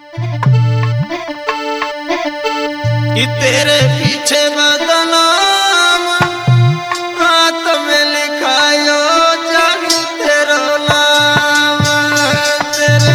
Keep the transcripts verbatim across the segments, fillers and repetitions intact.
कि तेरे पीछे बदनाम हाथ में लिखायो जानू तेरा नाम तेरे।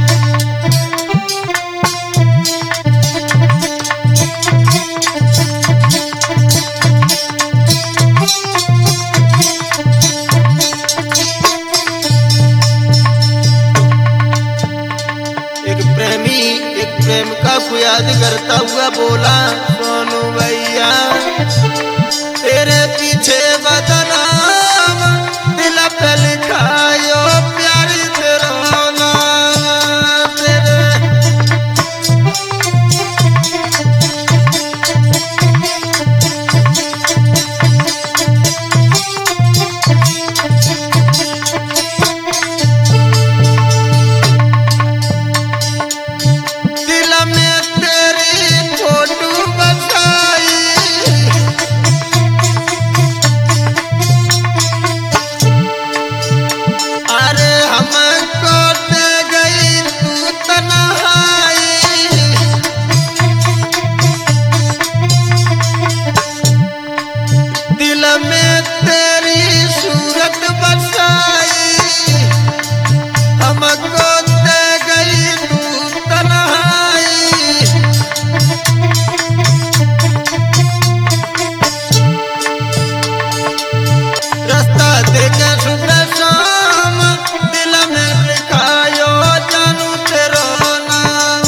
एक प्रेमी एक प्रेमिका को याद करता हुआ बोला, सोनू भैया तेरे पीछे बदनाम दिल पे लिखायो प्यारी तेरा नाम तेरे। दिल में तेरी फोटो बसाई अरे हमको दे गई तू तन्हाई। दिल में तेरी सूरत बसाई हमको दे गई तू तन्हाई। रास्ता देखे सुबह शाम दिल में लिखायो जानू तेरा नाम।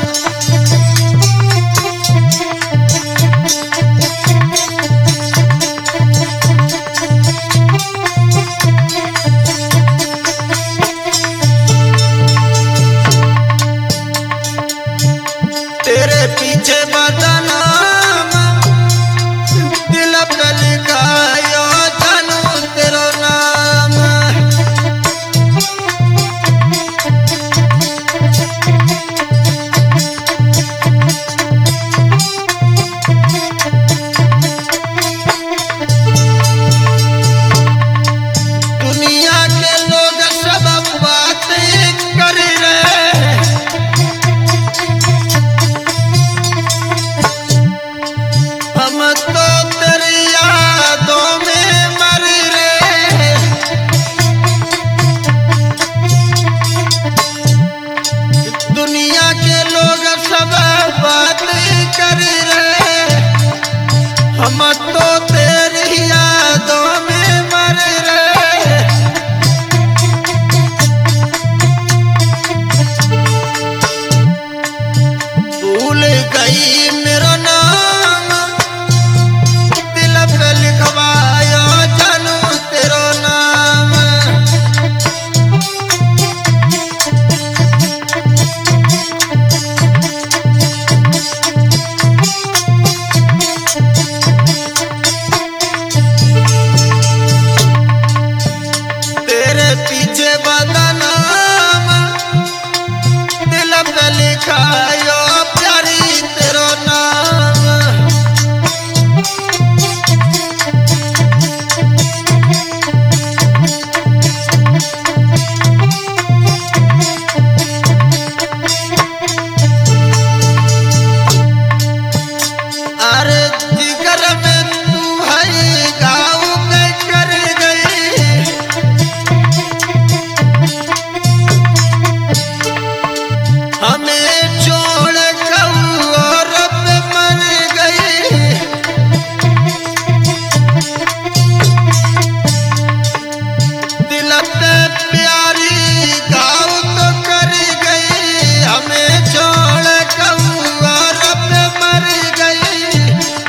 तेरे पीछे बदनाम दिल पे लिखायो जानू तेरा नाम। दुनिया के लोग सब बातें कर रहे हम तो तेरी यादों में मर रहे। दुनिया के लोग सब बात कर रहे हम तो तेरी यादों में मर रहे। भूल गई मेरा नाम दिल पे लिखवाया जानू तेरा नाम। तेरे पीछे बदनाम दिल पे लिखायो प्यारी तेरा नाम। अरे जिगर में तू है गाँव में कर गई हमें छोड़ कऊ और पे मर गई। दिल पे प्यारी गाँव तो कर गई हमें छोड़ कऊ और पे मर गई।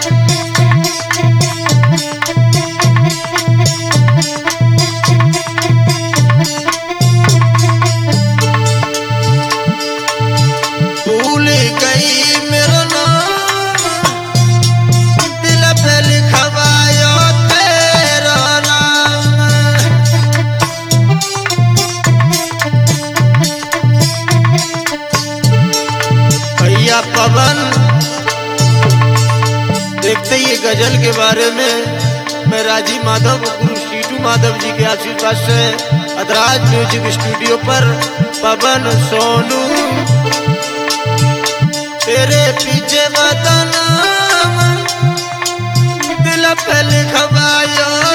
भूल गई मेरा नाम दिल पे लिखवायो तेरा नाम। भैया पवन देखते ही ये गजल के बारे में मैं राजीव माधव गुरु सीटू माधव जी के आशीर्वाद से अदराज म्यूजिक स्टूडियो पर पवन सोनू पीछे बदनाम दिल पे लिखवायो